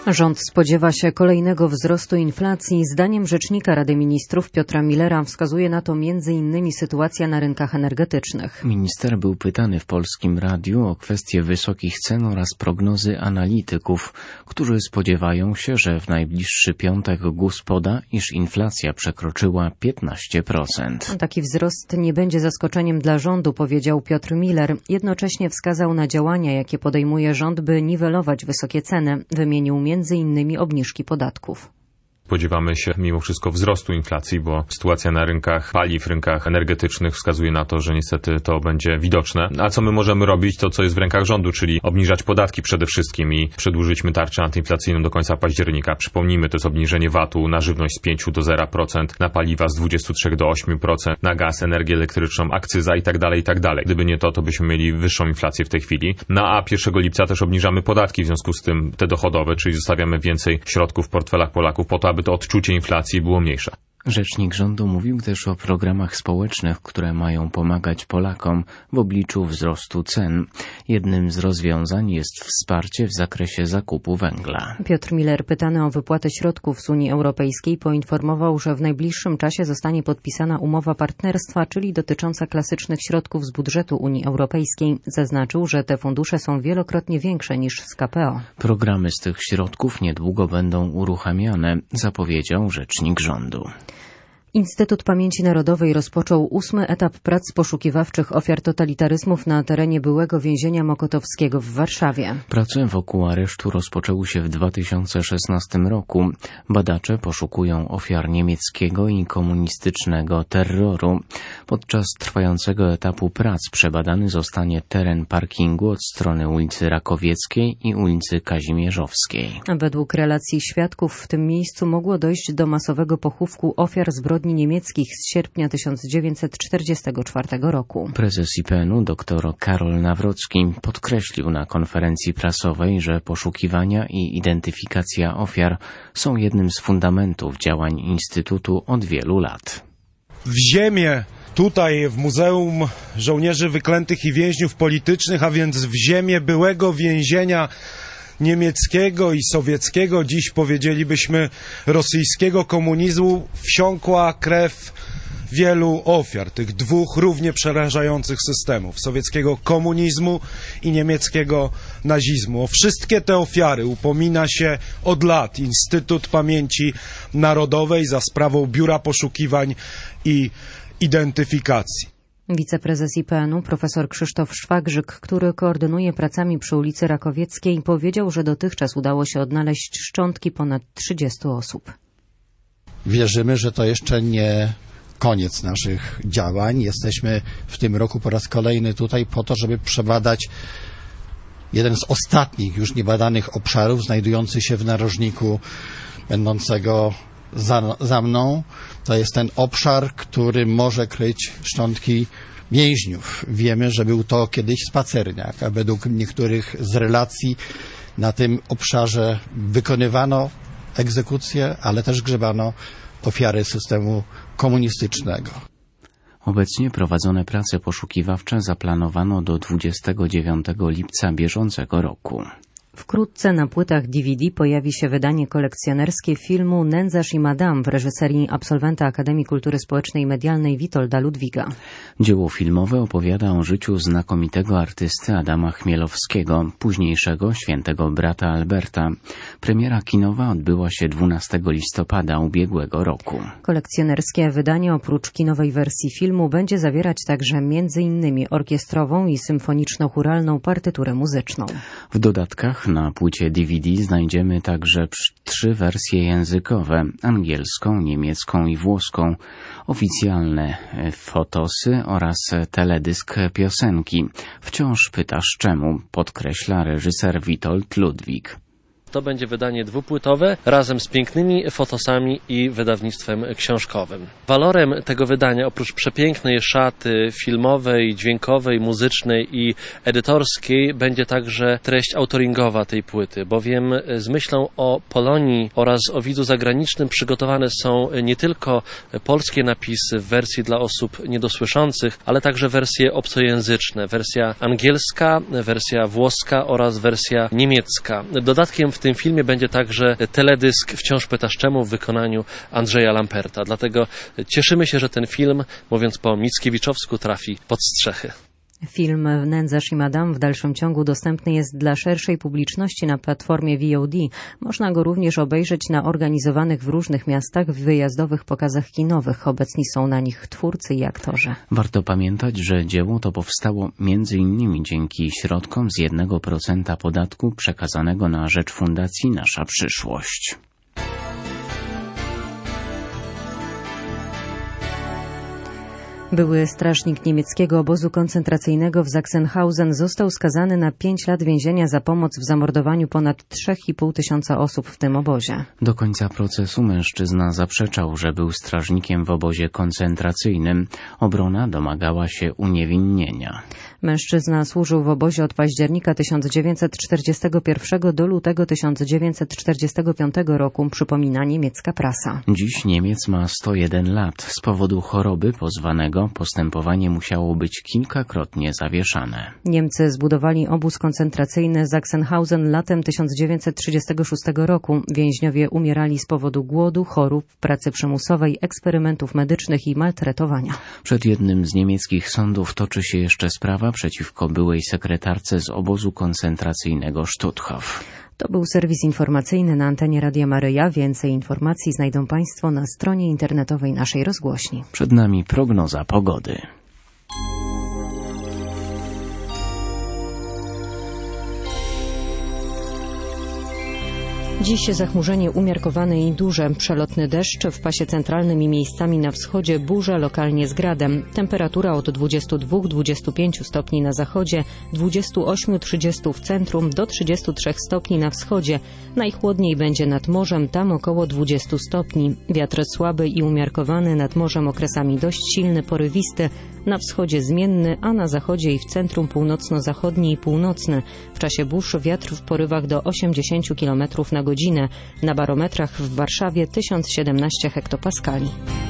Rząd spodziewa się kolejnego wzrostu inflacji. Zdaniem rzecznika Rady Ministrów Piotra Millera wskazuje na to m.in. sytuacja na rynkach energetycznych. Minister był pytany w Polskim Radiu o kwestie wysokich cen oraz prognozy analityków, którzy spodziewają się, że w najbliższy piątek GUS poda, iż inflacja przekroczyła 15%. Taki wzrost nie będzie zaskoczeniem dla rządu, powiedział Piotr Miller. Jednocześnie wskazał na działania, jakie podejmuje rząd, by niwelować wysokie ceny. Wymienił m.in. obniżki podatków. Spodziewamy się mimo wszystko wzrostu inflacji, bo sytuacja na rynkach paliw, rynkach energetycznych wskazuje na to, że niestety to będzie widoczne. A co my możemy robić? To, co jest w rękach rządu, czyli obniżać podatki przede wszystkim i przedłużyliśmy tarczę antyinflacyjną do końca października. Przypomnijmy, to jest obniżenie VAT-u na żywność z 5 do 0%, na paliwa z 23 do 8%, na gaz, energię elektryczną, akcyza i tak dalej, i tak dalej. Gdyby nie to, to byśmy mieli wyższą inflację w tej chwili. A 1 lipca też obniżamy podatki, w związku z tym te dochodowe, czyli zostawiamy więcej środków w portfelach Polaków po to, aby to odczucie inflacji było mniejsze. Rzecznik rządu mówił też o programach społecznych, które mają pomagać Polakom w obliczu wzrostu cen. Jednym z rozwiązań jest wsparcie w zakresie zakupu węgla. Piotr Miller, pytany o wypłatę środków z Unii Europejskiej, poinformował, że w najbliższym czasie zostanie podpisana umowa partnerstwa, czyli dotycząca klasycznych środków z budżetu Unii Europejskiej. Zaznaczył, że te fundusze są wielokrotnie większe niż z KPO. Programy z tych środków niedługo będą uruchamiane, zapowiedział rzecznik rządu. Instytut Pamięci Narodowej rozpoczął 8. etap prac poszukiwawczych ofiar totalitaryzmów na terenie byłego więzienia mokotowskiego w Warszawie. Prace wokół aresztu rozpoczęły się w 2016 roku. Badacze poszukują ofiar niemieckiego i komunistycznego terroru. Podczas trwającego etapu prac przebadany zostanie teren parkingu od strony ulicy Rakowieckiej i ulicy Kazimierzowskiej. Według relacji świadków w tym miejscu mogło dojść do masowego pochówku ofiar zbrodni niemieckich z sierpnia 1944 roku. Prezes IPN-u dr Karol Nawrocki podkreślił na konferencji prasowej, że poszukiwania i identyfikacja ofiar są jednym z fundamentów działań Instytutu od wielu lat. W ziemię tutaj w Muzeum Żołnierzy Wyklętych i Więźniów Politycznych, a więc w ziemię byłego więzienia niemieckiego i sowieckiego, dziś powiedzielibyśmy rosyjskiego komunizmu, wsiąkła krew wielu ofiar, tych dwóch równie przerażających systemów, sowieckiego komunizmu i niemieckiego nazizmu. O wszystkie te ofiary upomina się od lat Instytut Pamięci Narodowej za sprawą Biura Poszukiwań i Identyfikacji. Wiceprezes IPN-u profesor Krzysztof Szwagrzyk, który koordynuje pracami przy ulicy Rakowieckiej, powiedział, że dotychczas udało się odnaleźć szczątki ponad 30 osób. Wierzymy, że to jeszcze nie koniec naszych działań. Jesteśmy w tym roku po raz kolejny tutaj po to, żeby przebadać jeden z ostatnich już niebadanych obszarów znajdujący się w narożniku będącego za mną. To jest ten obszar, który może kryć szczątki więźniów. Wiemy, że był to kiedyś spacerniak, a według niektórych z relacji na tym obszarze wykonywano egzekucje, ale też grzebano ofiary systemu komunistycznego. Obecnie prowadzone prace poszukiwawcze zaplanowano do 29 lipca bieżącego roku. Wkrótce na płytach DVD pojawi się wydanie kolekcjonerskie filmu Nędzarz i Madame w reżyserii absolwenta Akademii Kultury Społecznej i Medialnej Witolda Ludwiga. Dzieło filmowe opowiada o życiu znakomitego artysty Adama Chmielowskiego, późniejszego świętego brata Alberta. Premiera kinowa odbyła się 12 listopada ubiegłego roku. Kolekcjonerskie wydanie oprócz kinowej wersji filmu będzie zawierać także m.in. orkiestrową i symfoniczno-chóralną partyturę muzyczną. W dodatkach na płycie DVD znajdziemy także 3 wersje językowe, angielską, niemiecką i włoską, oficjalne fotosy oraz teledysk piosenki. Wciąż pytasz czemu, podkreśla reżyser Witold Ludwig. To będzie wydanie dwupłytowe razem z pięknymi fotosami i wydawnictwem książkowym. Walorem tego wydania, oprócz przepięknej szaty filmowej, dźwiękowej, muzycznej i edytorskiej, będzie także treść autoringowa tej płyty, bowiem z myślą o Polonii oraz o widzu zagranicznym przygotowane są nie tylko polskie napisy w wersji dla osób niedosłyszących, ale także wersje obcojęzyczne, wersja angielska, wersja włoska oraz wersja niemiecka. Dodatkiem w w tym filmie będzie także teledysk Wciąż pytasz czemu w wykonaniu Andrzeja Lamperta. Dlatego cieszymy się, że ten film, mówiąc po mickiewiczowsku, trafi pod strzechy. Film Nędzarz i Madame w dalszym ciągu dostępny jest dla szerszej publiczności na platformie VOD. Można go również obejrzeć na organizowanych w różnych miastach wyjazdowych pokazach kinowych. Obecni są na nich twórcy i aktorzy. Warto pamiętać, że dzieło to powstało m.in. dzięki środkom z 1% podatku przekazanego na rzecz Fundacji Nasza Przyszłość. Były strażnik niemieckiego obozu koncentracyjnego w Sachsenhausen został skazany na 5 lat więzienia za pomoc w zamordowaniu ponad 3,5 tysiąca osób w tym obozie. Do końca procesu mężczyzna zaprzeczał, że był strażnikiem w obozie koncentracyjnym. Obrona domagała się uniewinnienia. Mężczyzna służył w obozie od października 1941 do lutego 1945 roku, przypomina niemiecka prasa. Dziś Niemiec ma 101 lat. Z powodu choroby pozwanego postępowanie musiało być kilkakrotnie zawieszane. Niemcy zbudowali obóz koncentracyjny Sachsenhausen latem 1936 roku. Więźniowie umierali z powodu głodu, chorób, pracy przymusowej, eksperymentów medycznych i maltretowania. Przed jednym z niemieckich sądów toczy się jeszcze sprawa przeciwko byłej sekretarce z obozu koncentracyjnego Stutthof. To był serwis informacyjny na antenie Radia Maryja. Więcej informacji znajdą Państwo na stronie internetowej naszej rozgłośni. Przed nami prognoza pogody. Dziś zachmurzenie umiarkowane i duże, przelotny deszcz w pasie centralnym i miejscami na wschodzie, burze lokalnie z gradem. Temperatura od 22-25 stopni na zachodzie, 28-30 w centrum, do 33 stopni na wschodzie. Najchłodniej będzie nad morzem, tam około 20 stopni. Wiatr słaby i umiarkowany, nad morzem okresami dość silny, porywisty, na wschodzie zmienny, a na zachodzie i w centrum północno-zachodni i północny. W czasie burz wiatr w porywach do 80 km na godzinę. Na barometrach w Warszawie 1017 hektopaskali.